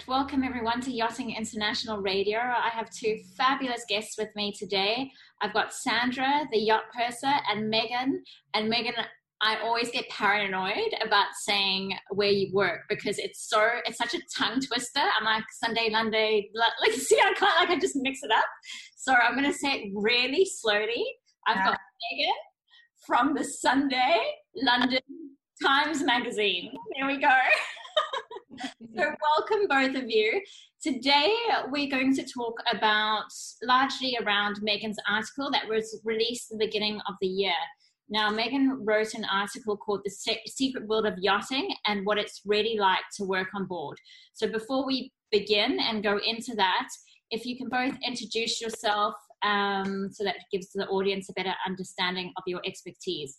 Welcome everyone to Yachting International Radio. I have two fabulous guests with me today. I've got Sandra, the yacht purser, and Megan. And Megan, I always get paranoid about saying where you work because it's such a tongue twister. I'm like Sunday, Monday, like see, I just mix it up. So I'm going to say it really slowly. I've got Megan from the Sunday London Times magazine. There we go. So welcome both of you. Today we're going to talk about largely around Megan's article that was released at the beginning of the year. Now, Megan wrote an article called The Secret World of Yachting and what it's really like to work on board. So before we begin and go into that, if you can both introduce yourself so that gives the audience a better understanding of your expertise.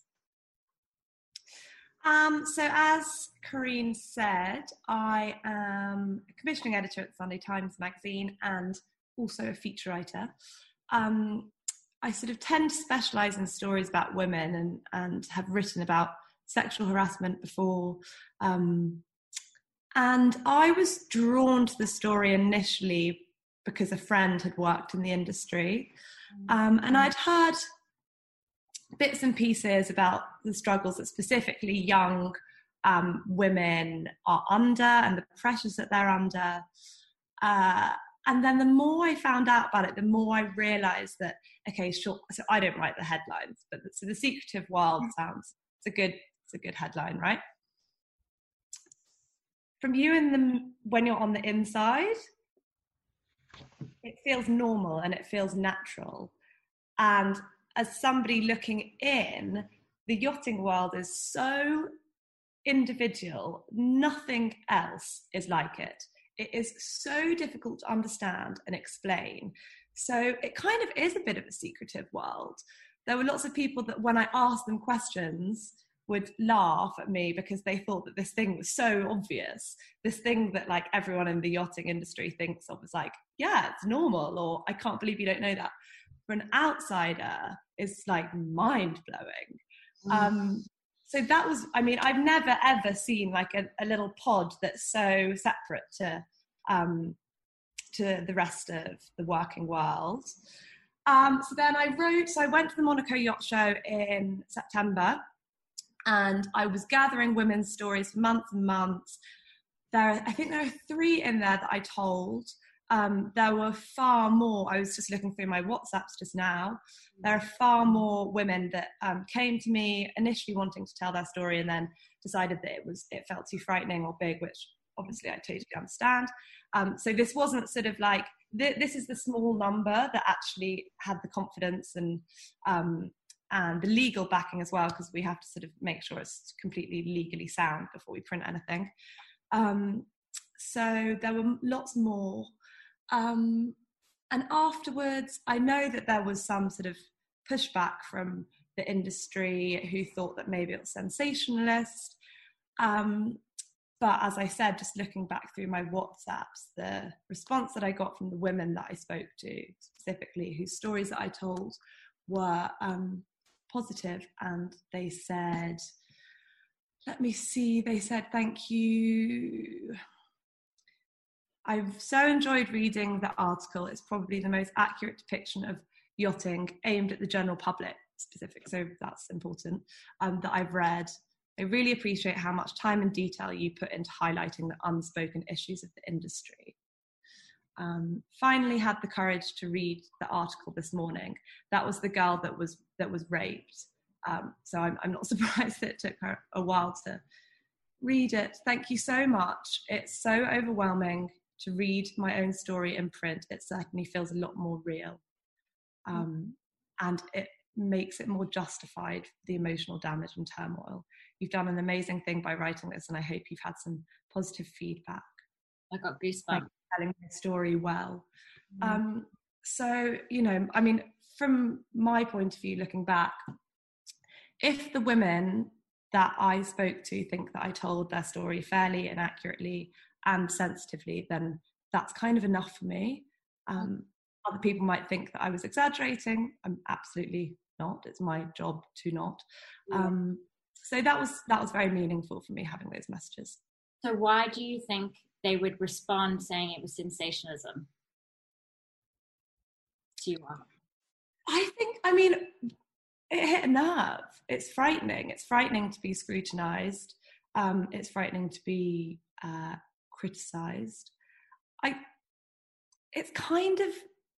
So as Corinne said, I am a commissioning editor at the Sunday Times magazine and also a feature writer. I sort of tend to specialise in stories about women and have written about sexual harassment before. And I was drawn to the story initially because a friend had worked in the industry. And I'd heard bits and pieces about the struggles that specifically young women are under and the pressures that they're under. And then the more I found out about it, the more I realised that, okay, sure, so I don't write the headlines, but so The Secretive World sounds, it's a good headline, right? From you when you're on the inside, it feels normal and it feels natural. And as somebody looking in, the yachting world is so individual, nothing else is like it. It is so difficult to understand and explain. So it kind of is a bit of a secretive world. There were lots of people that when I asked them questions would laugh at me because they thought that this thing was so obvious. This thing that like everyone in the yachting industry thinks of is like, yeah, it's normal, or I can't believe you don't know that. For an outsider, it's like mind-blowing. So that was, I mean, I've never ever seen like a little pod that's so separate to the rest of the working world. So then I went to the Monaco Yacht Show in September, and I was gathering women's stories for months and months. I think there are 3 in there that I told. There were far more. I was just looking through my WhatsApps just now. There are far more women that came to me initially wanting to tell their story and then decided that it felt too frightening or big, which obviously I totally understand. So this wasn't sort of like, this is the small number that actually had the confidence and the legal backing as well, because we have to sort of make sure it's completely legally sound before we print anything. So there were lots more. And afterwards, I know that there was some sort of pushback from the industry who thought that maybe it was sensationalist. But as I said, just looking back through my WhatsApps, the response that I got from the women that I spoke to, specifically whose stories that I told, were positive. And they said, they said, thank you. I've so enjoyed reading the article. It's probably the most accurate depiction of yachting aimed at the general public specific, so that's important, that I've read. I really appreciate how much time and detail you put into highlighting the unspoken issues of the industry. Finally had the courage to read the article this morning. That was the girl that was raped. So I'm not surprised that it took her a while to read it. Thank you so much. It's so overwhelming to read my own story in print. It certainly feels a lot more real. And it makes it more justified, the emotional damage and turmoil. You've done an amazing thing by writing this, and I hope you've had some positive feedback. I got goosebumps. Telling my story well. So, you know, I mean, from my point of view, looking back, if the women that I spoke to think that I told their story fairly and accurately and sensitively, then that's kind of enough for me. Other people might think that I was exaggerating. I'm absolutely not. It's my job to not. So that was very meaningful for me, having those messages. So why do you think they would respond saying it was sensationalism to you all? I mean, it hit a nerve. It's frightening. It's frightening to be scrutinized. It's frightening to be criticized. It's kind of,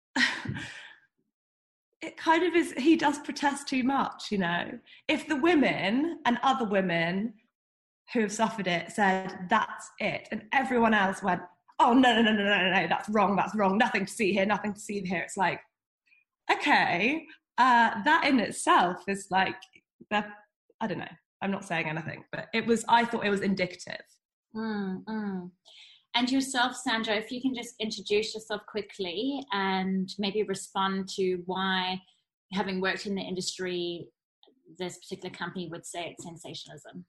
it kind of is, he does protest too much, you know. If the women and other women who have suffered it said, that's it, and everyone else went, oh, no, that's wrong, nothing to see here, it's like, okay, that in itself is like, I don't know, I'm not saying anything, but I thought it was indicative. And yourself, Sandra, if you can just introduce yourself quickly and maybe respond to why, having worked in the industry, this particular company would say it's sensationalism.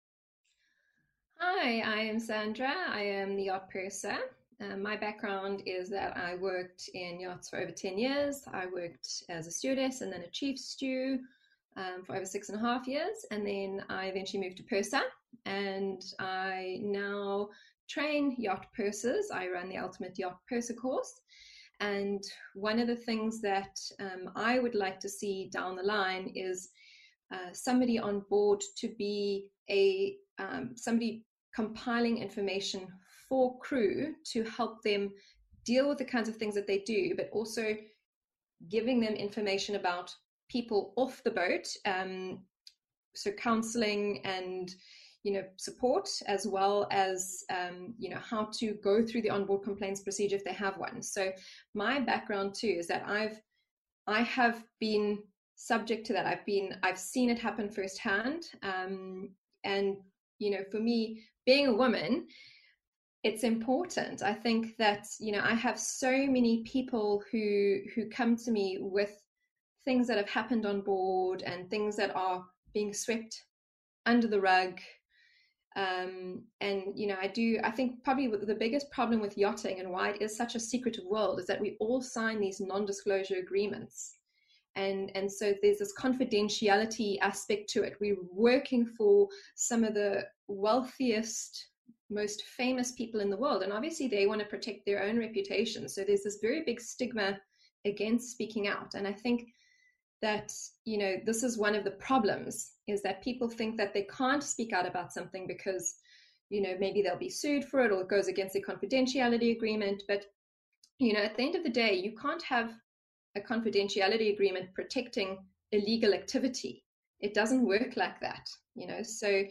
Hi, I am Sandra. I am the yacht purser. My background is that I worked in yachts for over 10 years. I worked as a stewardess and then a chief stew for over 6.5 years. And then I eventually moved to purser, and I now train yacht pursers. I run the Ultimate Yacht Purser course. And one of the things that I would like to see down the line is somebody on board to be somebody compiling information for crew to help them deal with the kinds of things that they do, but also giving them information about people off the boat, so counseling and support, as well as how to go through the onboard complaints procedure if they have one. So my background too is that I have been subject to that. I've seen it happen firsthand, and for me, being a woman, it's important. I think that I have so many people who come to me with things that have happened on board and things that are being swept under the rug. And I think probably the biggest problem with yachting and why it is such a secretive world is that we all sign these non-disclosure agreements. And so there's this confidentiality aspect to it. We're working for some of the wealthiest, most famous people in the world, and obviously they want to protect their own reputation. So there's this very big stigma against speaking out. And I think that, this is one of the problems, is that people think that they can't speak out about something because, maybe they'll be sued for it or it goes against their confidentiality agreement. But, at the end of the day, you can't have a confidentiality agreement protecting illegal activity. It doesn't work like that, So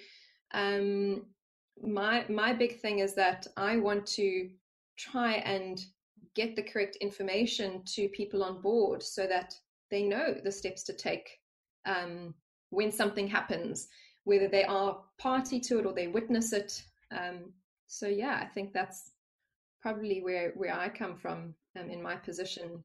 my big thing is that I want to try and get the correct information to people on board so that they know the steps to take when something happens, whether they are party to it or they witness it. So yeah, I think that's probably where I come from in my position.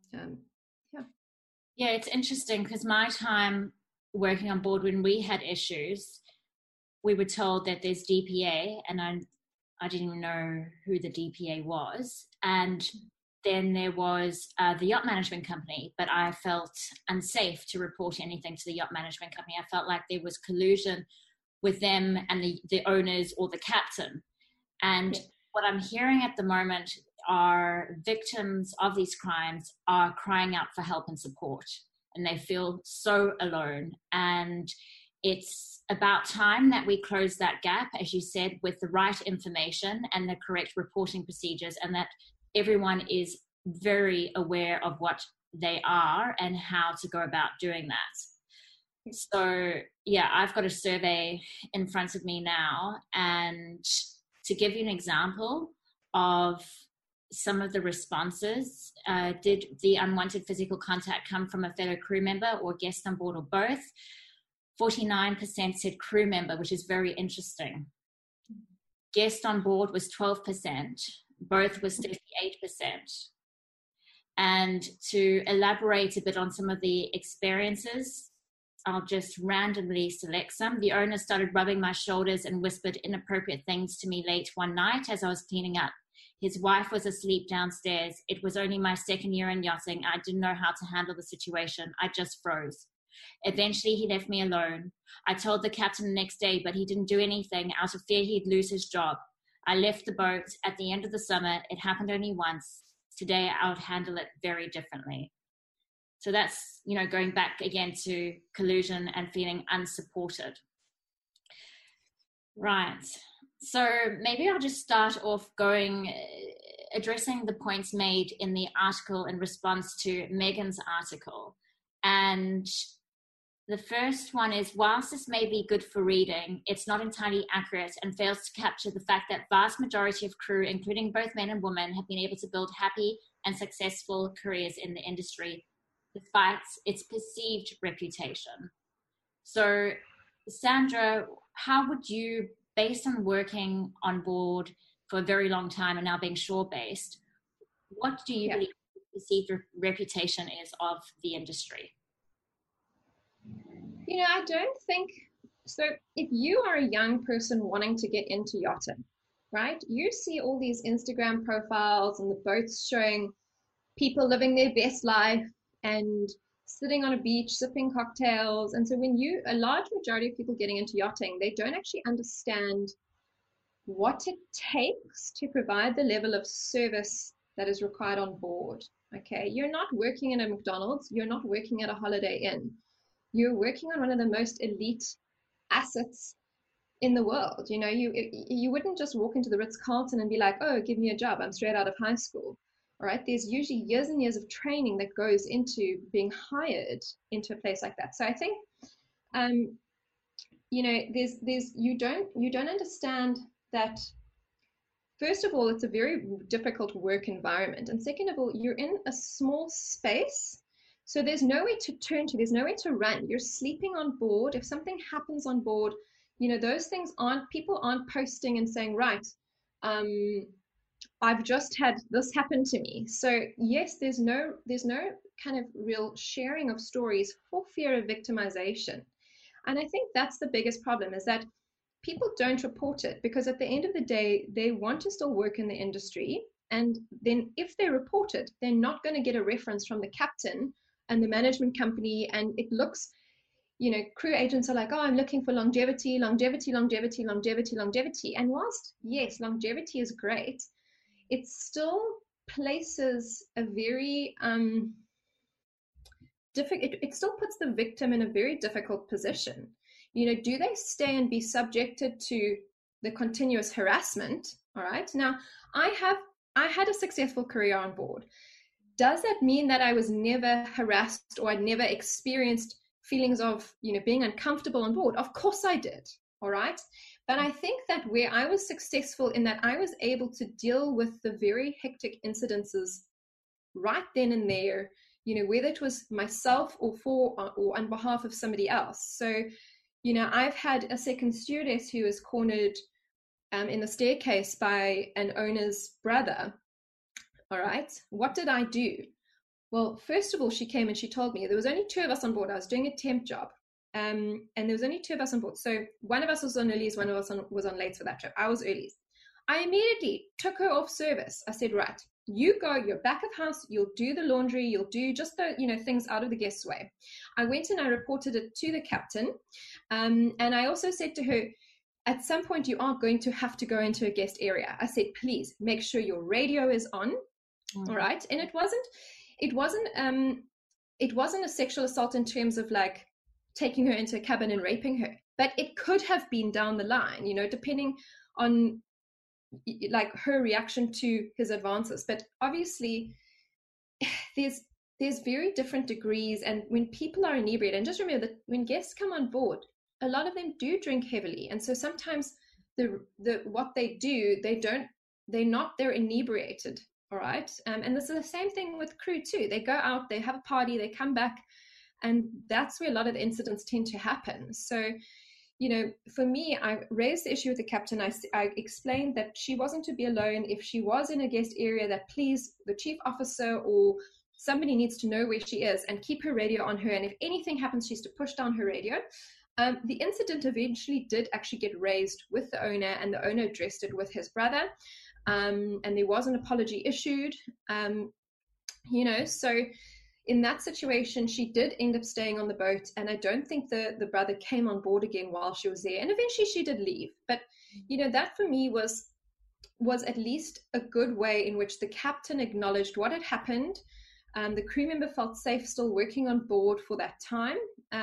Yeah, it's interesting because my time working on board, when we had issues, we were told that there's DPA, and I didn't even know who the DPA was. And then there was the yacht management company, but I felt unsafe to report anything to the yacht management company. I felt like there was collusion with them and the owners or the captain. And what I'm hearing at the moment are victims of these crimes are crying out for help and support, and they feel so alone. And it's about time that we close that gap, as you said, with the right information and the correct reporting procedures, and that everyone is very aware of what they are and how to go about doing that. So yeah, I've got a survey in front of me now, and to give you an example of some of the responses, did the unwanted physical contact come from a fellow crew member or guest on board, or both? 49% said crew member, which is very interesting. Guest on board was 12%, both was 38%. And to elaborate a bit on some of the experiences, I'll just randomly select some. The owner started rubbing my shoulders and whispered inappropriate things to me late one night as I was cleaning up. His wife was asleep downstairs. It was only my second year in yachting. I didn't know how to handle the situation. I just froze. Eventually, he left me alone. I told the captain the next day, but he didn't do anything out of fear he'd lose his job. I left the boat at the end of the summer. It happened only once. Today, I would handle it very differently. So that's, going back again to collusion and feeling unsupported. Right. So maybe I'll just start off addressing the points made in the article in response to Megan's article. And the first one is, whilst this may be good for reading, it's not entirely accurate and fails to capture the fact that vast majority of crew, including both men and women, have been able to build happy and successful careers in the industry, despite its perceived reputation. So, Sandra, how would you, based on working on board for a very long time and now being shore-based, what do you believe the perceived reputation is of the industry? I don't think so. If you are a young person wanting to get into yachting, right, you see all these Instagram profiles and the boats showing people living their best life and sitting on a beach sipping cocktails. And so a large majority of people getting into yachting, they don't actually understand what it takes to provide the level of service that is required on board. Okay, you're not working in a McDonald's, you're not working at a Holiday Inn. You're working on one of the most elite assets in the world. You wouldn't just walk into the Ritz-Carlton and be like, oh, give me a job, I'm straight out of high school. All right, there's usually years and years of training that goes into being hired into a place like that. So I think, you don't understand that. First of all, it's a very difficult work environment, and second of all, you're in a small space. So there's nowhere to turn to, there's nowhere to run. You're sleeping on board. If something happens on board, those things people aren't posting and saying, right, I've just had this happen to me. So yes, there's no kind of real sharing of stories for fear of victimization. And I think that's the biggest problem, is that people don't report it, because at the end of the day, they want to still work in the industry. And then if they report it, they're not going to get a reference from the captain and the management company, and it looks, crew agents are like, oh, I'm looking for longevity. And whilst, yes, longevity is great, it still places a very it still puts the victim in a very difficult position. Do they stay and be subjected to the continuous harassment? All right. Now, I had a successful career on board. Does that mean that I was never harassed or I'd never experienced feelings of, being uncomfortable on board? Of course I did. All right. But I think that where I was successful in that I was able to deal with the very hectic incidences right then and there, whether it was myself or on behalf of somebody else. So, I've had a second stewardess who was cornered in the staircase by an owner's brother. All right. What did I do? Well, first of all, she came and she told me there was only 2 of us on board. I was doing a temp job. And there was only 2 of us on board. So one of us was on earlies, one of us was on lates for that trip. I was earlies. I immediately took her off service. I said, right, you go, you're back of house, you'll do the laundry, you'll do just the, things out of the guest's way. I went and I reported it to the captain. And I also said to her, at some point you are going to have to go into a guest area. I said, please make sure your radio is on. Mm-hmm. All right. And it wasn't a sexual assault in terms of like taking her into a cabin and raping her, but it could have been down the line, depending on like her reaction to his advances. But obviously there's very different degrees. And when people are inebriated, and just remember that when guests come on board, a lot of them do drink heavily. And so sometimes what they do, they're inebriated. All right. And this is the same thing with crew too. They go out, they have a party, they come back, and that's where a lot of the incidents tend to happen. So, for me, I raised the issue with the captain. I explained that she wasn't to be alone. If she was in a guest area, that please, the chief officer or somebody needs to know where she is and keep her radio on her. And if anything happens, she's to push down her radio. The incident eventually did actually get raised with the owner, and the owner addressed it with his brother. And there was an apology issued, so, in that situation, she did end up staying on the boat, and I don't think the brother came on board again while she was there. And eventually she did leave. But, that for me was at least a good way in which the captain acknowledged what had happened. The crew member felt safe still working on board for that time.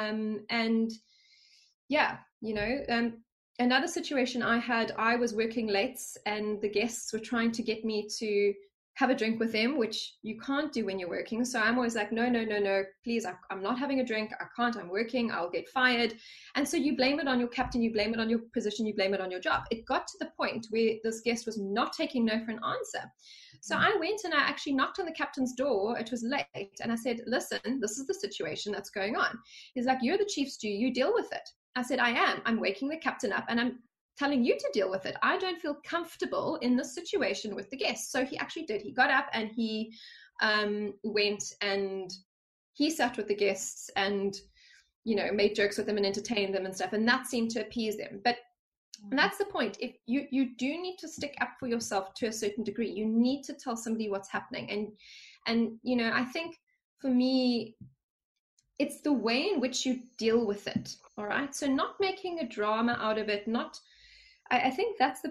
Another situation I was working late, and the guests were trying to get me to have a drink with them, which you can't do when you're working. So I'm always like, no, please, I'm not having a drink. I can't, I'm working, I'll get fired. And so you blame it on your captain, you blame it on your position, you blame it on your job. It got to the point where this guest was not taking no for an answer. So I went and I actually knocked on the captain's door. It was late. And I said, listen, this is the situation that's going on. He's like, you're the chief stew, you deal with it. I said, I am. I'm waking the captain up and I'm telling you to deal with it. I don't feel comfortable in this situation with the guests. So he actually did. He got up and he went and he sat with the guests and, made jokes with them and entertained them and stuff. And that seemed to appease them. But that's the point. If you do need to stick up for yourself to a certain degree, you need to tell somebody what's happening. And I think for me, it's the way in which you deal with it. All right. So not making a drama out of it, I think that's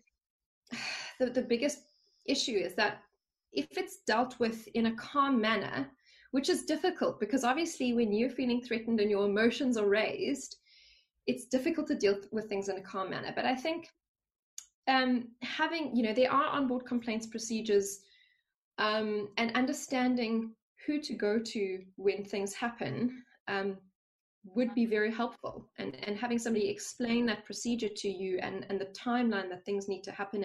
the biggest issue, is that if it's dealt with in a calm manner, which is difficult because obviously when you're feeling threatened and your emotions are raised, it's difficult to deal with things in a calm manner. But I think having, there are onboard complaints procedures, and understanding who to go to when things happen would be very helpful, and having somebody explain that procedure to you and the timeline that things need to happen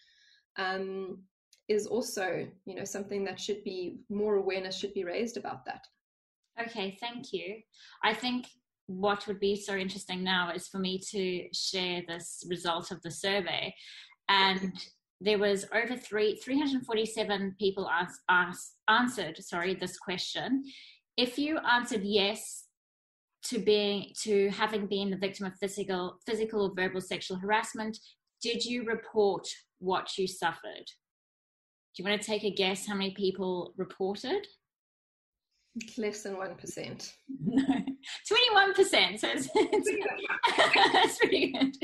in is also, something that should be more awareness should be raised about that. Okay, thank you. I think what would be so interesting now is for me to share this result of the survey, and there was over 347 people answered this question. If you answered yes to having been the victim of physical or verbal sexual harassment, did you report what you suffered? Do you want to take a guess how many people reported? Less than 1%. No, 21%. So it's pretty good.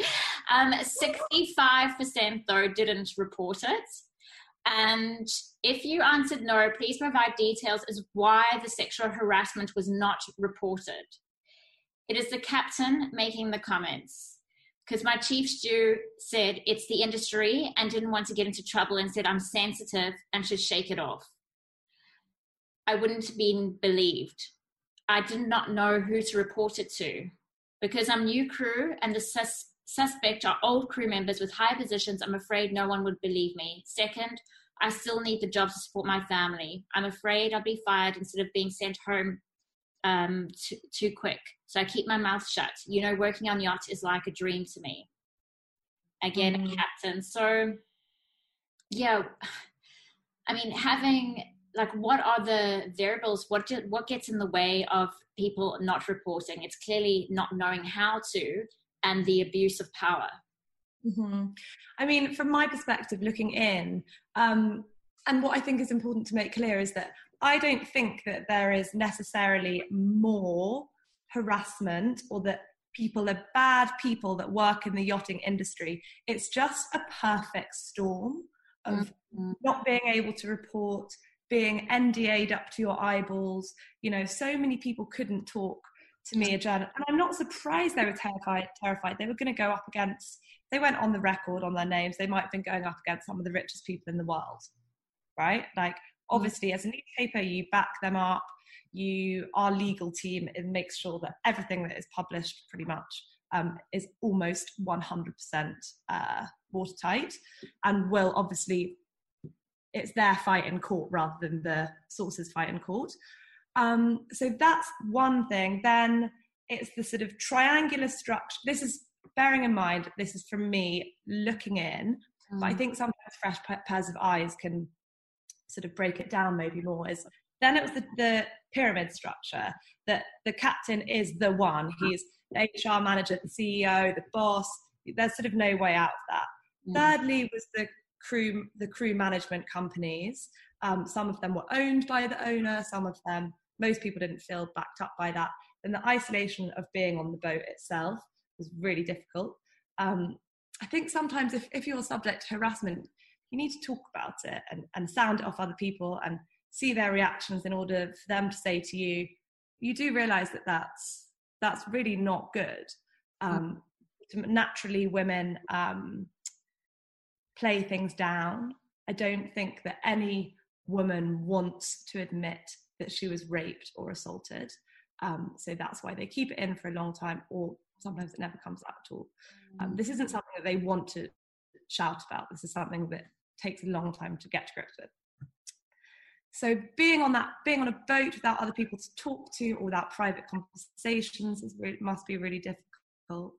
65% though didn't report it. And if you answered no, please provide details as why the sexual harassment was not reported. It is the captain making the comments, because my chief stew said it's the industry and didn't want to get into trouble and said I'm sensitive and should shake it off. I wouldn't have been believed. I did not know who to report it to. Because I'm new crew and the suspect are old crew members with high positions, I'm afraid no one would believe me. Second, I still need the job to support my family. I'm afraid I'll be fired instead of being sent home too quick. So I keep my mouth shut. Working on yacht is like a dream to me. Again, a captain. So, yeah, I mean, having, what are the variables? What gets in the way of people not reporting? It's clearly not knowing how to, and the abuse of power. Mm-hmm. I mean, from my perspective, looking in, and what I think is important to make clear is that I don't think that there is necessarily more harassment or that people are bad people that work in the yachting industry. It's just a perfect storm of not being able to report, being NDA'd up to your eyeballs. So many people couldn't talk to me, a journalist, and I'm not surprised they were terrified. They were going to go up against, they went on the record on their names, they might have been going up against some of the richest people in the world, right? Obviously, as a newspaper, you back them up. Our legal team, it makes sure that everything that is published pretty much is almost 100% watertight, and will obviously, it's their fight in court rather than the source's fight in court. So that's one thing. Then it's the sort of triangular structure. This is, bearing in mind, this is from me looking in, but I think sometimes fresh pairs of eyes can sort of break it down maybe more. Then it was the pyramid structure, that the captain is the one. He's the HR manager, the CEO, the boss. There's sort of no way out of that. Thirdly was the crew management companies. Some of them were owned by the owner, some of them most people didn't feel backed up by that. And the isolation of being on the boat itself was really difficult. I think sometimes if you're subject to harassment, you need to talk about it and sound it off other people and see their reactions in order for them to say to you, you do realize that that's really not good. Naturally, women play things down. I don't think that any woman wants to admit that she was raped or assaulted. So that's why they keep it in for a long time, or sometimes it never comes out at all. This isn't something that they want to shout about. This is something that takes a long time to get to grips with. So being on a boat without other people to talk to, or without private conversations, must be really difficult.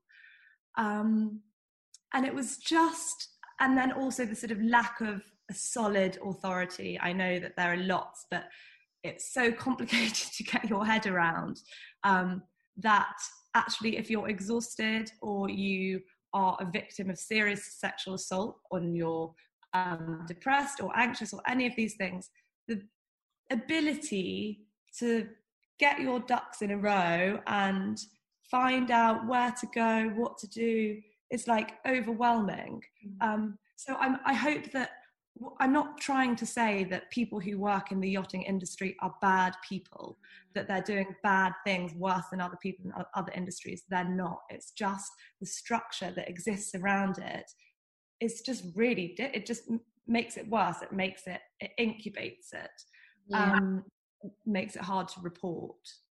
And it was just, and then also the sort of lack of a solid authority. I know that there are lots, but it's so complicated to get your head around that actually if you're exhausted or you are a victim of serious sexual assault, or you're depressed or anxious or any of these things, the ability to get your ducks in a row and find out where to go, what to do, is like overwhelming. So I hope that, I'm not trying to say that people who work in the yachting industry are bad people, that they're doing bad things worse than other people in other industries. They're not. It's just the structure that exists around it is just really, it just makes it worse. It incubates it, makes it hard to report.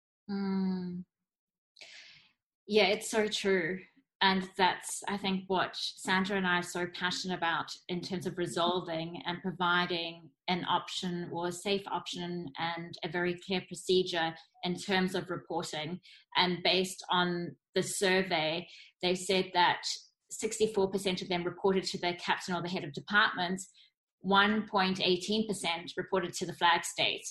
Yeah, it's so true. And that's, I think, what Sandra and I are so passionate about in terms of resolving and providing an option, or a safe option, and a very clear procedure in terms of reporting. And based on the survey, they said that 64% of them reported to their captain or the head of department, 1.18% reported to the flag state.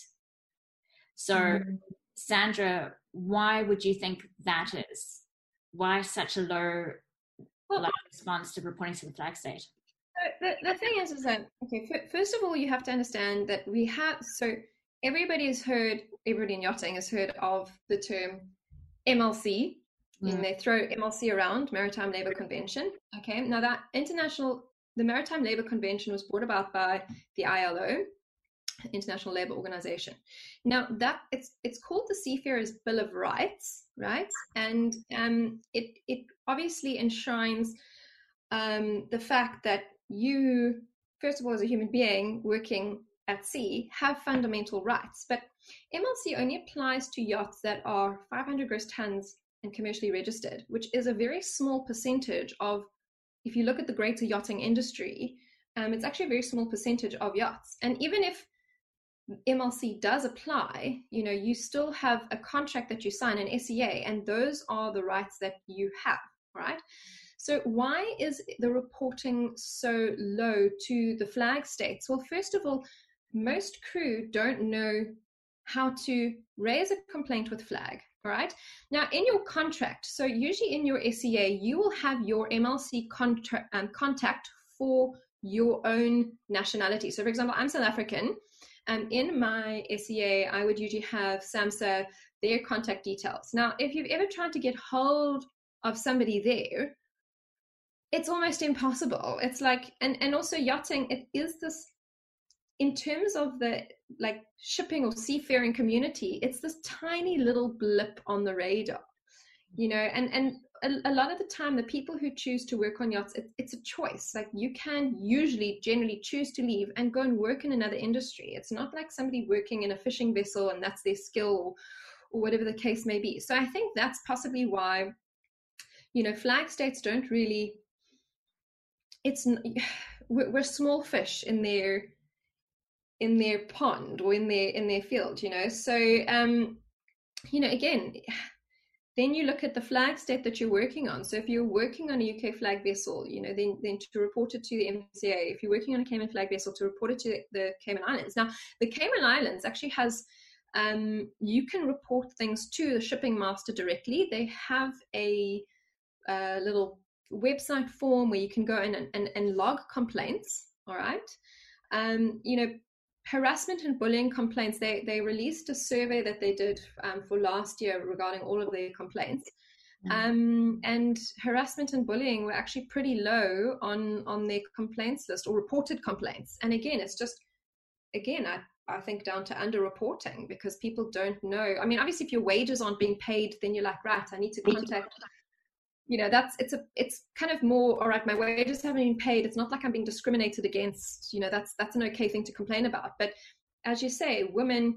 So, Sandra, why would you think that is? Why such a low response to reporting to the flag state? The thing is that, okay, first of all, you have to understand that everybody in yachting has heard of the term MLC, and they throw MLC around, Maritime Labour Convention. Okay, now the Maritime Labour Convention was brought about by the ILO, International Labour Organization. Now that it's called the Seafarers Bill of Rights, right? And it obviously enshrines the fact that you, first of all, as a human being working at sea, have fundamental rights. But MLC only applies to yachts that are 500 gross tons and commercially registered, which is a very small percentage of, if you look at the greater yachting industry, it's actually a very small percentage of yachts. And even if MLC does apply, you still have a contract that you sign, an SEA, and those are the rights that you have, right? So why is the reporting so low to the flag states? Well, first of all, most crew don't know how to raise a complaint with flag, all right? Now, in your contract, so usually in your SEA, you will have your MLC contact for your own nationality. So, for example, I'm South African. In my SEA, I would usually have SAMHSA, their contact details. Now, if you've ever tried to get hold of somebody there, it's almost impossible. It's like, and also yachting, it is this, in terms of the shipping or seafaring community, it's this tiny little blip on the radar, and a lot of the time, the people who choose to work on yachts, it's a choice. Like, you can generally choose to leave and go and work in another industry. It's not like somebody working in a fishing vessel and that's their skill, or whatever the case may be. So I think that's possibly why, flag states don't really, we're small fish in their pond or in their field, So, again, then you look at the flag state that you're working on. So if you're working on a UK flag vessel, then to report it to the MCA. If you're working on a Cayman flag vessel, to report it to the Cayman Islands. Now, the Cayman Islands actually has, you can report things to the shipping master directly. They have a little website form where you can go in and log complaints, all right? harassment and bullying complaints, they released a survey that they did for last year regarding all of their complaints. And harassment and bullying were actually pretty low on their complaints list, or reported complaints. And again, it's just, again, I think down to underreporting, because people don't know. I mean, obviously if your wages aren't being paid, then you're like, right, I need to contact, you know, it's kind of more, all right, my wages haven't been paid. It's not like I'm being discriminated against, you know, that's an okay thing to complain about. But as you say, women,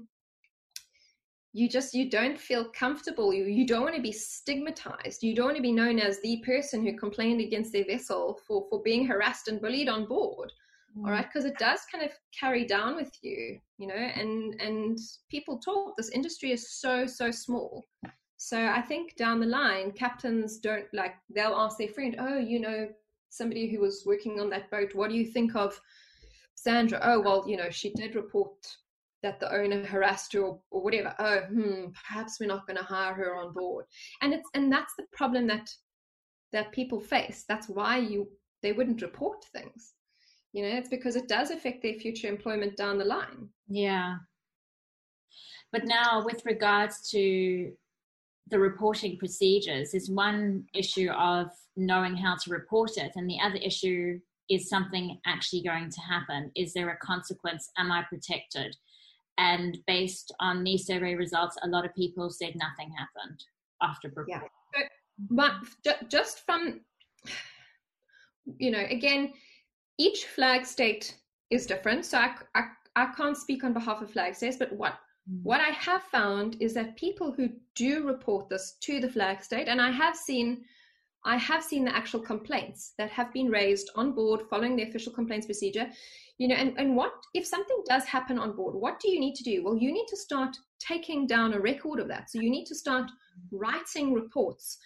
you don't feel comfortable. You don't want to be stigmatized. You don't want to be known as the person who complained against their vessel for being harassed and bullied on board. All right, because it does kind of carry down with you, you know, and people talk. This industry is so small. So I think down the line, captains don't, like, they'll ask their friend, oh, you know, somebody who was working on that boat, what do you think of Sandra? Oh, well, you know, she did report that the owner harassed her or whatever. Oh, perhaps we're not going to hire her on board. And that's the problem that people face. That's why they wouldn't report things. You know, it's because it does affect their future employment down the line. Yeah. But now, with regards to the reporting procedures, is one issue of knowing how to report it, and the other issue is something actually going to happen. Is there a consequence? Am I protected? And based on these survey results, a lot of people said nothing happened after reporting. Yeah. But just from, you know, again, each flag state is different. So I can't speak on behalf of flag states, but what I have found is that people who do report this to the flag state, and I have seen the actual complaints that have been raised on board following the official complaints procedure, you know, and what, if something does happen on board, what do you need to do? Well, you need to start taking down a record of that. So you need to start writing reports,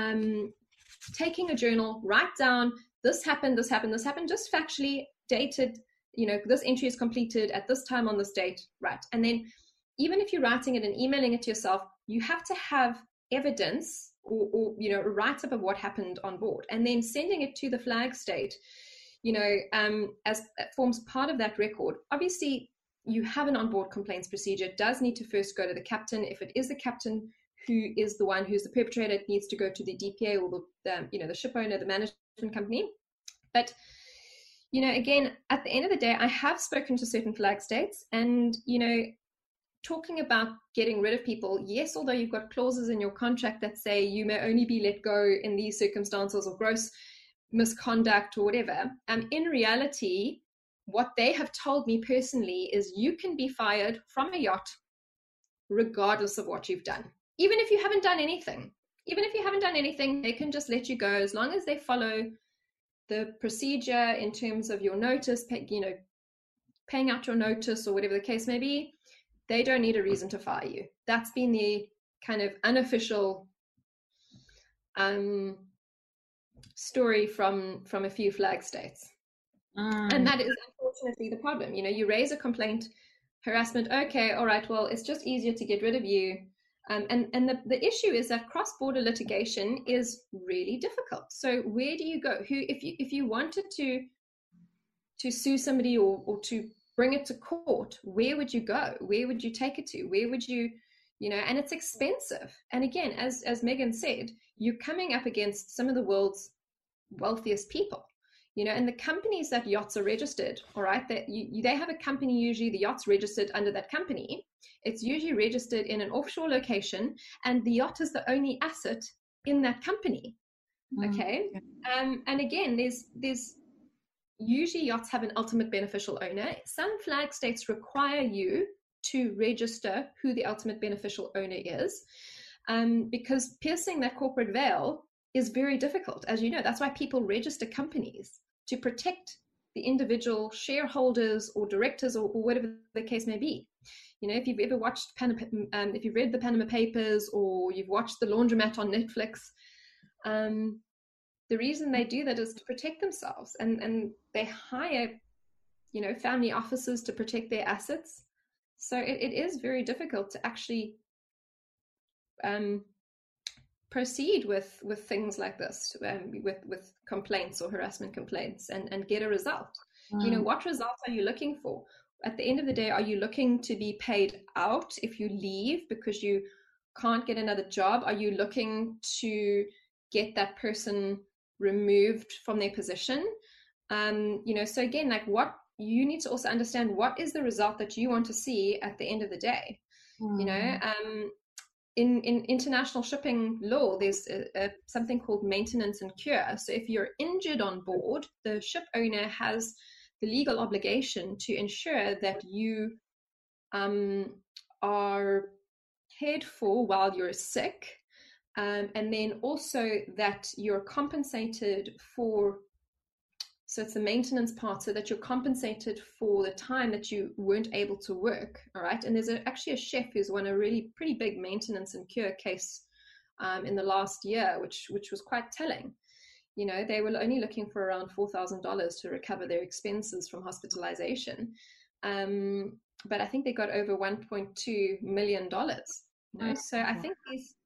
taking a journal, write down, this happened, just factually dated, you know, this entry is completed at this time on this date, right? And then even if you're writing it and emailing it to yourself, you have to have evidence or you know, a write-up of what happened on board, and then sending it to the flag state, you know, as it forms part of that record. Obviously, you have an onboard complaints procedure. It does need to first go to the captain. If it is the captain who is the one who's the perpetrator, it needs to go to the DPA or the you know, the ship owner, the management company. But, you know, again, at the end of the day, I have spoken to certain flag states, and, you know, talking about getting rid of people, yes, although you've got clauses in your contract that say you may only be let go in these circumstances or gross misconduct or whatever, in reality, what they have told me personally is you can be fired from a yacht regardless of what you've done. Even if you haven't done anything, they can just let you go as long as they follow the procedure in terms of your notice, you know, paying out your notice or whatever the case may be. They don't need a reason to fire you. That's been the kind of unofficial story from a few flag states. And that is unfortunately the problem. You know, you raise a complaint, harassment, okay, all right, well, it's just easier to get rid of you. And the issue is that cross-border litigation is really difficult. So where do you go? If you wanted to sue somebody or to bring it to court, where would you go? Where would you take it to? Where would you, you know, and it's expensive. And again, as Megan said, you're coming up against some of the world's wealthiest people, you know, and the companies that yachts are registered, all right, that they have a company, usually the yacht's registered under that company. It's usually registered in an offshore location, and the yacht is the only asset in that company. Okay. And again, there's usually yachts have an ultimate beneficial owner. Some flag states require you to register who the ultimate beneficial owner is, because piercing that corporate veil is very difficult. As you know, that's why people register companies, to protect the individual shareholders or directors or whatever the case may be. You know, if you've ever watched if you've read the Panama Papers or you've watched The Laundromat on Netflix, the reason they do that is to protect themselves, and they hire, you know, family offices to protect their assets. So it is very difficult to actually proceed with things like this, with complaints or harassment complaints, and get a result. You know, what results are you looking for? at the end of the day, are you looking to be paid out if you leave because you can't get another job? Are you looking to get that person removed from their position? So again, like, what you need to also understand, what is the result that you want to see at the end of the day? In international shipping law, there's something called maintenance and cure. So if you're injured on board, the ship owner has the legal obligation to ensure that you are cared for while you're sick, and then also that you're compensated for. So it's the maintenance part, so that you're compensated for the time that you weren't able to work. All right. And there's actually a chef who's won a really pretty big maintenance and cure case in the last year, which was quite telling. They were only looking for around $4,000 to recover their expenses from hospitalization. But I think they got over $1.2 million. So I think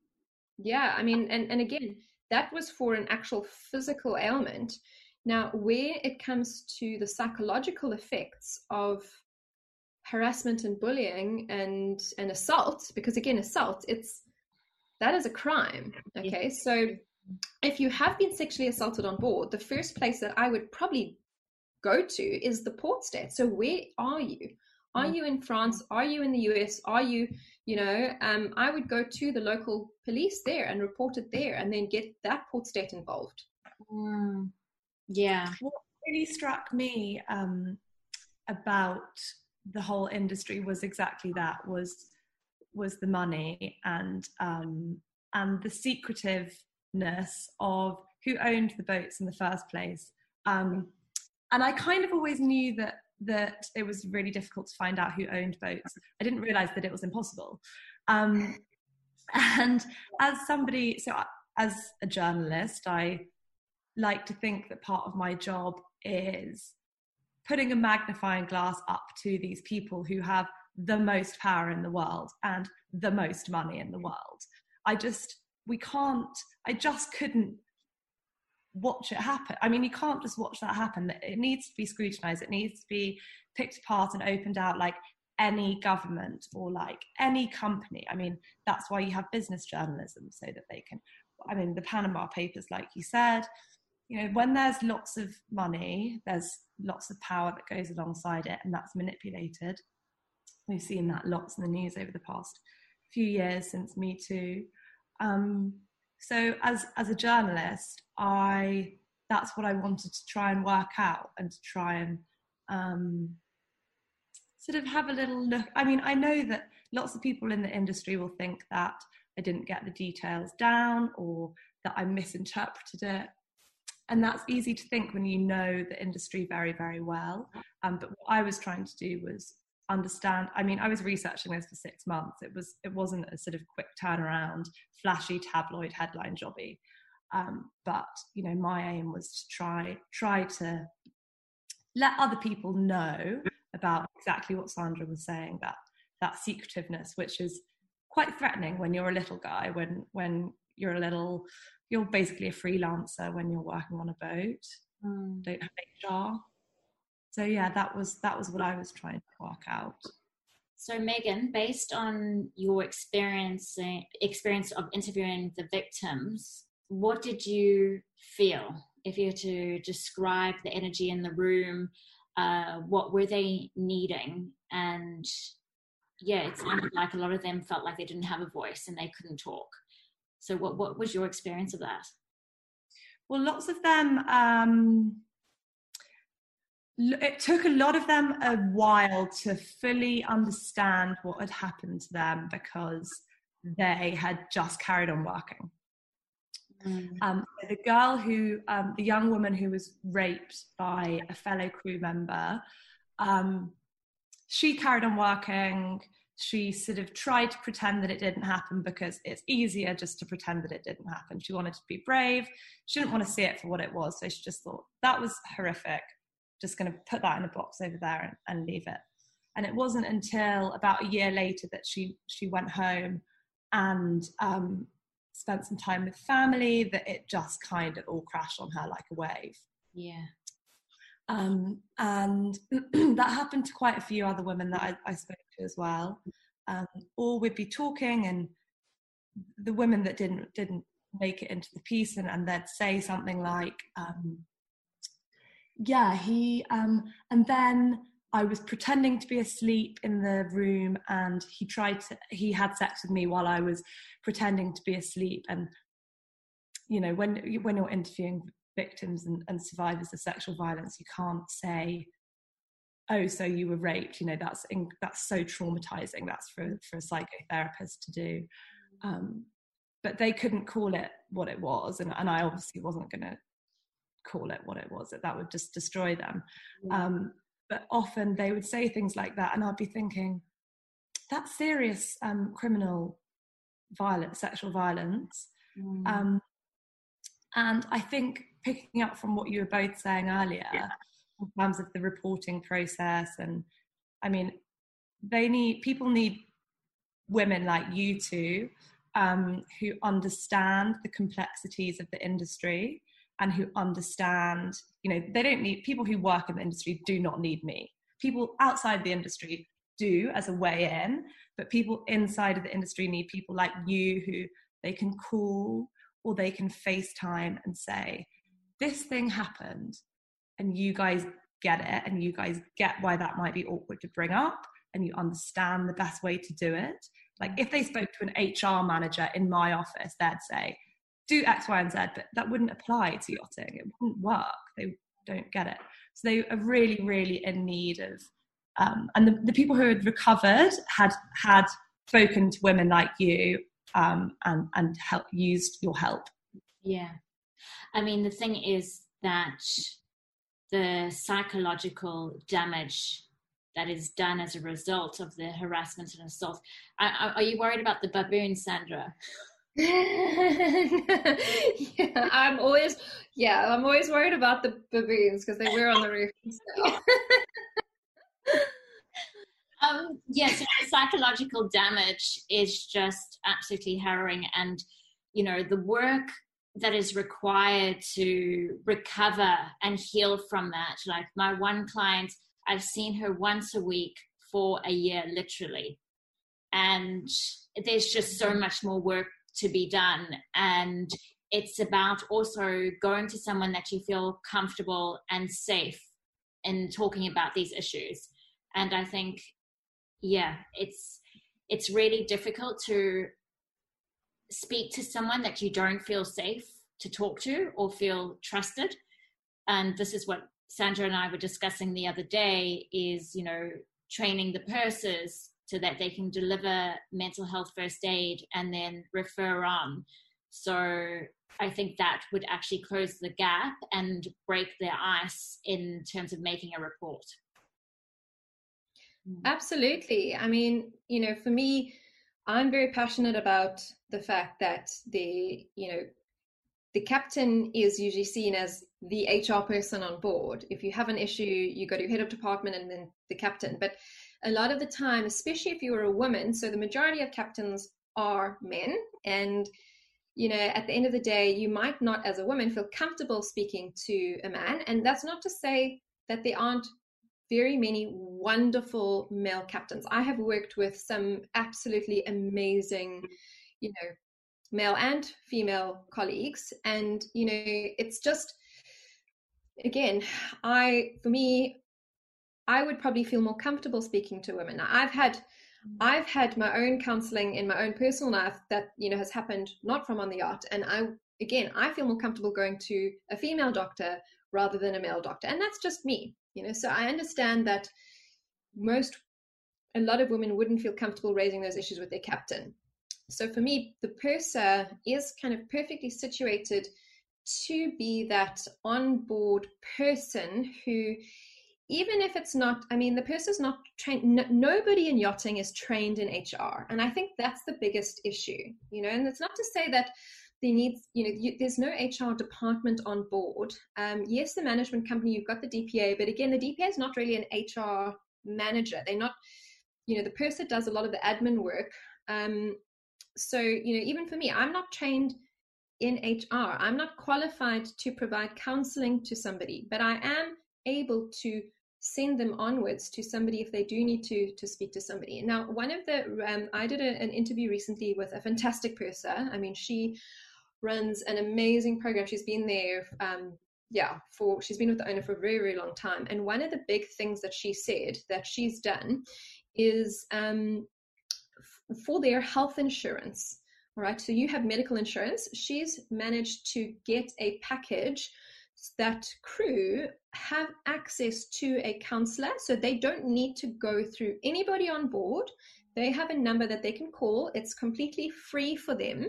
and again, that was for an actual physical ailment. Now, where it comes to the psychological effects of harassment and bullying and assault, because again, assault, that is a crime. Okay, so if you have been sexually assaulted on board, the first place that I would probably go to is the port state. So where are you? Are you in France? Are you in the US? Are you, I would go to the local police there and report it there, and then get that port state involved. Yeah. What really struck me about the whole industry was exactly that, was the money and the secretiveness of who owned the boats in the first place. And I kind of always knew that it was really difficult to find out who owned boats. I didn't realize that it was impossible. And as a journalist, I like to think that part of my job is putting a magnifying glass up to these people who have the most power in the world and the most money in the world. I just couldn't watch it happen. I mean, you can't just watch that happen. It needs to be scrutinized. It needs to be picked apart and opened out like any government or like any company. I mean, that's why you have business journalism, so that they can, the Panama Papers, like you said, when there's lots of money, there's lots of power that goes alongside it, and that's manipulated. We've seen that lots in the news over the past few years since Me Too. So as a journalist, that's what I wanted to try and work out, and to try and sort of have a little look. I mean, I know that lots of people in the industry will think that I didn't get the details down, or that I misinterpreted it. And that's easy to think when you know the industry very, very well. But what I was trying to do was understand. I mean, I was researching this for 6 months. It wasn't a sort of quick turnaround, flashy tabloid headline jobby. But my aim was to try to let other people know about exactly what Sandra was saying, that secretiveness, which is quite threatening when you're a little guy, when you're basically a freelancer when you're working on a boat. Don't have HR. So yeah, that was what I was trying to work out. So Megan, based on your experience of interviewing the victims, what did you feel? If you were to describe the energy in the room, what were they needing? And yeah, it sounded like a lot of them felt like they didn't have a voice and they couldn't talk. So what was your experience of that? Well, lots of them, it took a lot of them a while to fully understand what had happened to them, because they had just carried on working. The girl the young woman who was raped by a fellow crew member, she carried on working. She sort of tried to pretend that it didn't happen, because it's easier just to pretend that it didn't happen. She wanted to be brave. She didn't want to see it for what it was. So she just thought, that was horrific. Just going to put that in a box over there and leave it. And it wasn't until about a year later that she went home and spent some time with family that it just kind of all crashed on her like a wave. Yeah. And that happened to quite a few other women that I spoke to as well. Or we'd be talking, and the women that didn't make it into the piece, and they'd say something like, and then I was pretending to be asleep in the room, and he had sex with me while I was pretending to be asleep. And you know, when you're interviewing victims and survivors of sexual violence, you can't say, oh, so you were raped. You know, that's so traumatizing. That's for a psychotherapist to do. But they couldn't call it what it was, and I obviously wasn't going to call it what it was. That would just destroy them. But often they would say things like that, and I'd be thinking, that's serious criminal violence, sexual violence. And I think, picking up from what you were both saying earlier, in terms of the reporting process, and I mean, people need women like you two, who understand the complexities of the industry, and who understand, you know, they don't need, people who work in the industry do not need me. People outside the industry do as a way in, but people inside of the industry need people like you, who they can call or they can FaceTime and say, this thing happened, and you guys get it, and you guys get why that might be awkward to bring up, and you understand the best way to do it. Like, if they spoke to an HR manager in my office, they'd say, do X, Y, and Z, but that wouldn't apply to yachting. It wouldn't work. They don't get it. So they are really, really in need of, and the people who had recovered had spoken to women like you, and used your help. Yeah. I mean, the thing is that the psychological damage that is done as a result of the harassment and assault. Are you worried about the baboons, Sandra? I'm always worried about the baboons, because they were on the roof. Yes, the psychological damage is just absolutely harrowing, and you know, the work that is required to recover and heal from that. Like, my one client, I've seen her once a week for a year, literally, and there's just so much more work to be done. And it's about also going to someone that you feel comfortable and safe in talking about these issues. And I think, it's really difficult to speak to someone that you don't feel safe to talk to or feel trusted. And this is what Sandra and I were discussing the other day, is, you know, training the pursers so that they can deliver mental health first aid and then refer on. So I think that would actually close the gap and break their ice in terms of making a report. Absolutely. I mean, you know, for me, I'm very passionate about the fact that the captain is usually seen as the HR person on board. If you have an issue, you go to head of department and then the captain. But a lot of the time, especially if you're a woman, so the majority of captains are men, and you know, at the end of the day, you might not, as a woman, feel comfortable speaking to a man. And that's not to say that there aren't very many wonderful male captains. I have worked with some absolutely amazing, you know, male and female colleagues. And, you know, it's just, again, I would probably feel more comfortable speaking to women. Now, I've had my own counseling in my own personal life that, you know, has happened not from on the yacht. And I feel more comfortable going to a female doctor rather than a male doctor. And that's just me, you know. So I understand that a lot of women wouldn't feel comfortable raising those issues with their captain. So for me, the purser is kind of perfectly situated to be that on-board person who, even if it's not, I mean, the purser's not trained, nobody in yachting is trained in HR. And I think that's the biggest issue, you know. And it's not to say that there needs, you know, there's no HR department on board. Yes, the management company, you've got the DPA, but again, the DPA is not really an HR manager. They're not, you know, the purser does a lot of the admin work. So, you know, even for me, I'm not trained in HR. I'm not qualified to provide counseling to somebody, but I am able to send them onwards to somebody if they do need to speak to somebody. Now, one of the I did an interview recently with a fantastic person. I mean, she runs an amazing program. She's been there she's been with the owner for a very, very long time. And one of the big things that she said that she's done is for their health insurance. All right, so you have medical insurance. She's managed to get a package that crew have access to a counselor, so they don't need to go through anybody on board. They have a number that they can call. It's completely free for them.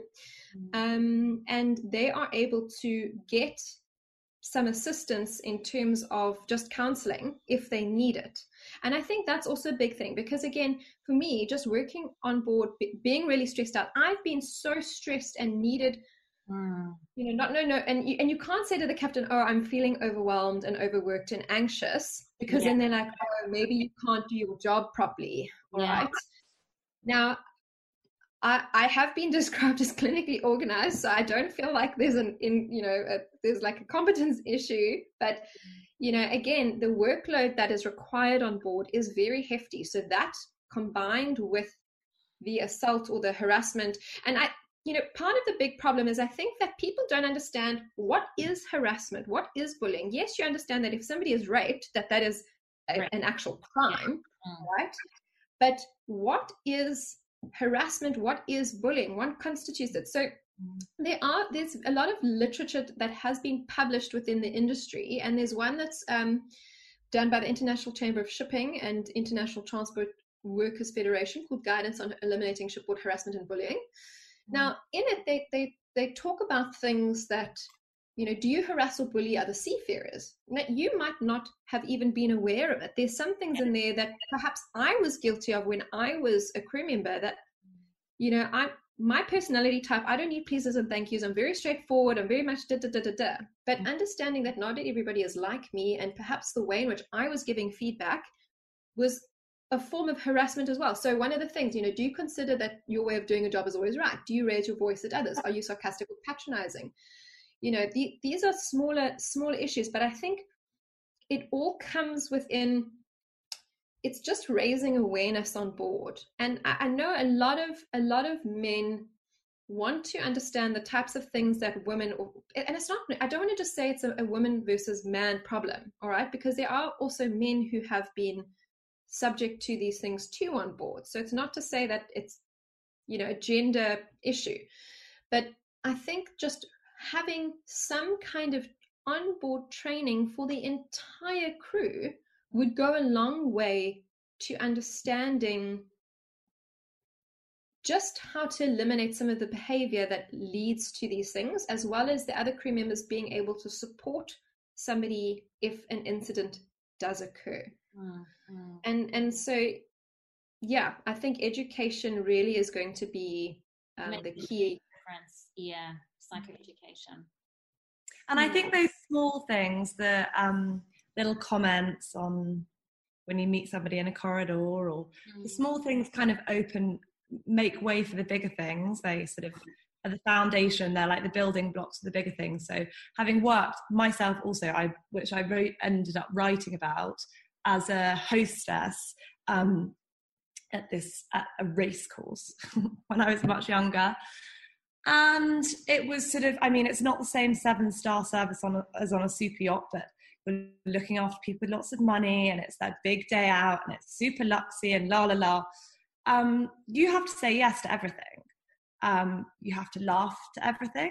And they are able to get some assistance in terms of just counseling if they need it. And I think that's also a big thing, because again, for me, just working on board, being really stressed out, I've been so stressed and needed, and you can't say to the captain, oh, I'm feeling overwhelmed and overworked and anxious, because then they're like, oh, maybe you can't do your job properly. All right. Now, I have been described as clinically organized, so I don't feel like there's there's like a competence issue. But, again, the workload that is required on board is very hefty. So that combined with the assault or the harassment, and part of the big problem is I think that people don't understand what is harassment, what is bullying. Yes, you understand that if somebody is raped, that is an actual crime, right? But what is harassment, what is bullying, what constitutes it? So there's a lot of literature that has been published within the industry, and there's one that's done by the International Chamber of Shipping and International Transport Workers Federation called Guidance on Eliminating Shipboard Harassment and Bullying. Now, in it, they talk about things that, do you harass or bully other seafarers? Now, you might not have even been aware of it. There's some things in there that perhaps I was guilty of when I was a crew member that, my personality type, I don't need pleases and thank yous. I'm very straightforward. I'm very much da-da-da-da-da. But understanding that not everybody is like me, and perhaps the way in which I was giving feedback was a form of harassment as well. So one of the things, do you consider that your way of doing a job is always right? Do you raise your voice at others? Are you sarcastic or patronizing? These are smaller issues, but I think it all comes within, it's just raising awareness on board. And I know a lot of men want to understand the types of things that women, and it's not, I don't want to just say it's a woman versus man problem, all right? Because there are also men who have been subject to these things too on board. So it's not to say that it's, a gender issue, but I think just having some kind of onboard training for the entire crew would go a long way to understanding just how to eliminate some of the behavior that leads to these things, as well as the other crew members being able to support somebody if an incident does occur. And so, I think education really is going to be the key difference. Yeah, psychoeducation. And I think those small things, the little comments on when you meet somebody in a corridor, or the small things kind of make way for the bigger things. They sort of are the foundation. They're like the building blocks of the bigger things. So having worked myself also, which I ended up writing about as a hostess at a race course when I was much younger. And it was sort of, it's not the same 7-star service as on a super yacht, but we're looking after people with lots of money, and it's that big day out, and it's super luxury and la la la. You have to say yes to everything. You have to laugh to everything.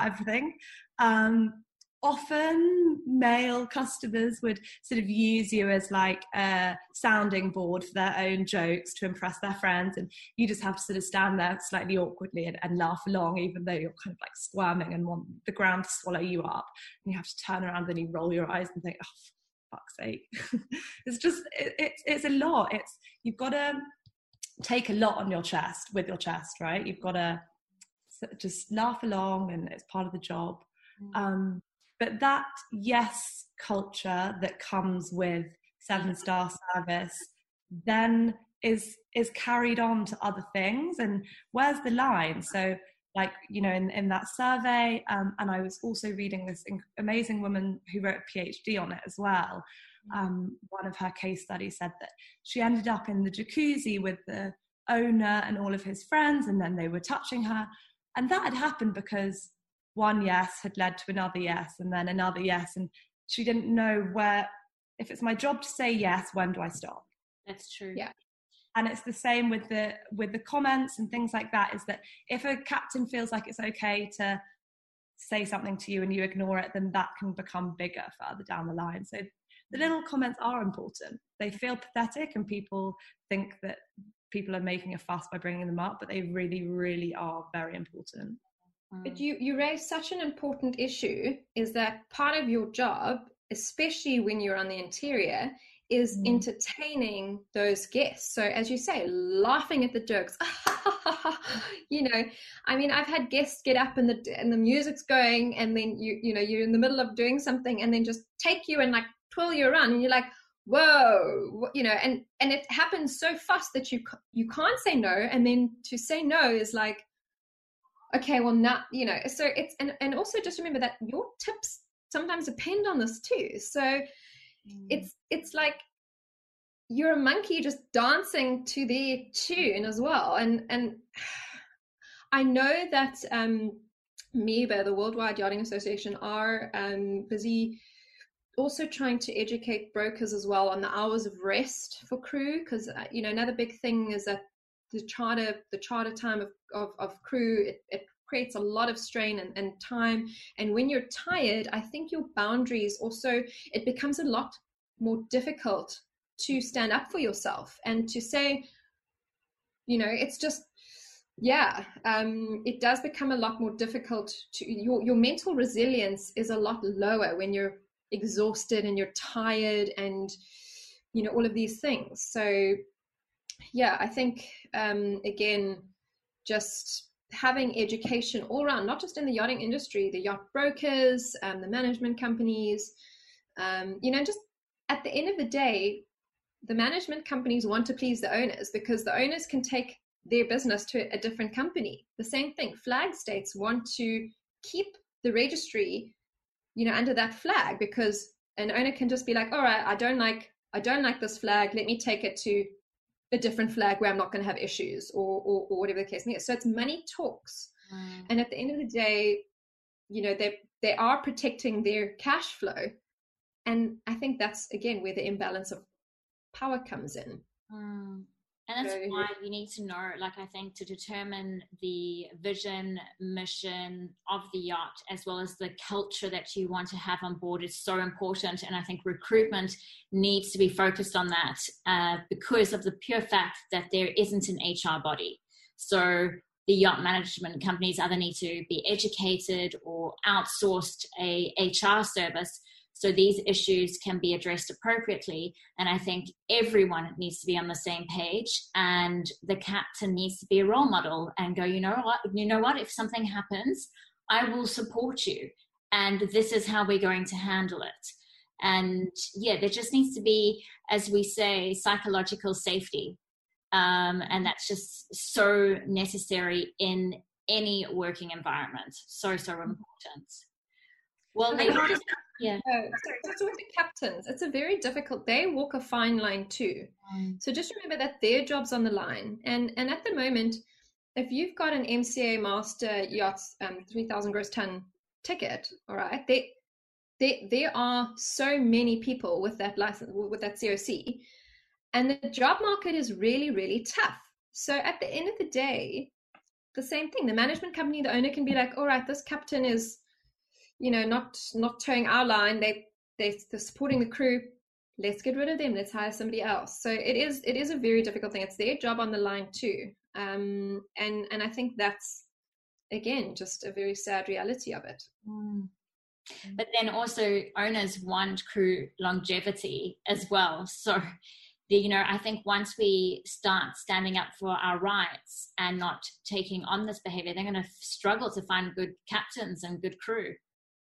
Often male customers would sort of use you as like a sounding board for their own jokes to impress their friends, and you just have to sort of stand there slightly awkwardly and laugh along, even though you're kind of like squirming and want the ground to swallow you up, and you have to turn around and you roll your eyes and think, oh, for fuck's sake. It's just, it's a lot. You've got to take a lot on your chest, right? You've got to just laugh along, and it's part of the job. But that yes culture that comes with 7-star service then is carried on to other things. And where's the line? So like, in that survey, and I was also reading this amazing woman who wrote a PhD on it as well, One of her case studies said that she ended up in the jacuzzi with the owner and all of his friends, and then they were touching her. And that had happened because one yes had led to another yes, and then another yes. And she didn't know if it's my job to say yes, when do I stop? That's true. Yeah. And it's the same with the comments and things like that, is that if a captain feels like it's okay to say something to you and you ignore it, then that can become bigger further down the line. So the little comments are important. They feel pathetic and people think that people are making a fuss by bringing them up, but they really, really are very important. But you raise such an important issue, is that part of your job, especially when you're on the interior, is entertaining those guests. So as you say, laughing at the jokes. I mean, I've had guests get up and the music's going, and then you're in the middle of doing something, and then just take you and like twirl you around, and you're like, whoa, and it happens so fast that you can't say no, and then to say no is like, okay, well, now, so it's, and also just remember that your tips sometimes depend on this too. So it's like you're a monkey just dancing to their tune as well. And I know that MEBA, the Worldwide Yachting Association, are busy also trying to educate brokers as well on the hours of rest for crew, because another big thing is that the charter time of crew, it creates a lot of strain and time, and when you're tired, I think your boundaries also, it becomes a lot more difficult to stand up for yourself and to say, it's just, it does become a lot more difficult to, your mental resilience is a lot lower when you're exhausted and you're tired and all of these things. So I think again, just having education all around, not just in the yachting industry, the yacht brokers, the management companies, just at the end of the day, the management companies want to please the owners, because the owners can take their business to a different company. The same thing, flag states want to keep the registry under that flag, because an owner can just be like, all right, I don't like this flag, let me take it to a different flag where I'm not going to have issues, or whatever the case may be. So it's money talks. And at the end of the day, they are protecting their cash flow. And I think that's, again, where the imbalance of power comes in. And that's why you need to know, like, I think to determine the vision, mission of the yacht, as well as the culture that you want to have on board, is so important. And I think recruitment needs to be focused on that because of the pure fact that there isn't an HR body. So the yacht management companies either need to be educated or outsourced a HR service, so these issues can be addressed appropriately. And I think everyone needs to be on the same page, and the captain needs to be a role model and go, you know what, if something happens, I will support you. And this is how we're going to handle it. And there just needs to be, as we say, psychological safety. And that's just so necessary in any working environment. So important. Well, so with the captains, it's a very difficult, they walk a fine line too. So just remember that their job's on the line. And at the moment, if you've got an MCA Master Yachts 3,000 gross ton ticket, all right, there are so many people with that license, with that COC, and the job market is really, really tough. So at the end of the day, the same thing, the management company, the owner can be like, all right, this captain is, not towing our line. They're supporting the crew. Let's get rid of them. Let's hire somebody else. So it is a very difficult thing. It's their job on the line too. And I think that's, again, just a very sad reality of it. But then also owners want crew longevity as well. So, I think once we start standing up for our rights and not taking on this behavior, they're going to struggle to find good captains and good crew.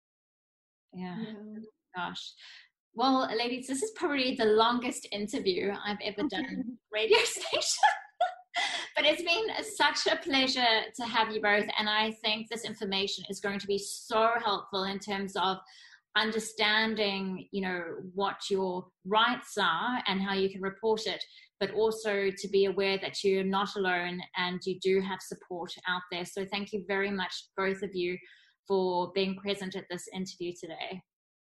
Gosh. Well, ladies, this is probably the longest interview I've ever done radio station. But it's been such a pleasure to have you both. And I think this information is going to be so helpful in terms of understanding, what your rights are and how you can report it, but also to be aware that you're not alone and you do have support out there. So thank you very much, both of you, for being present at this interview today.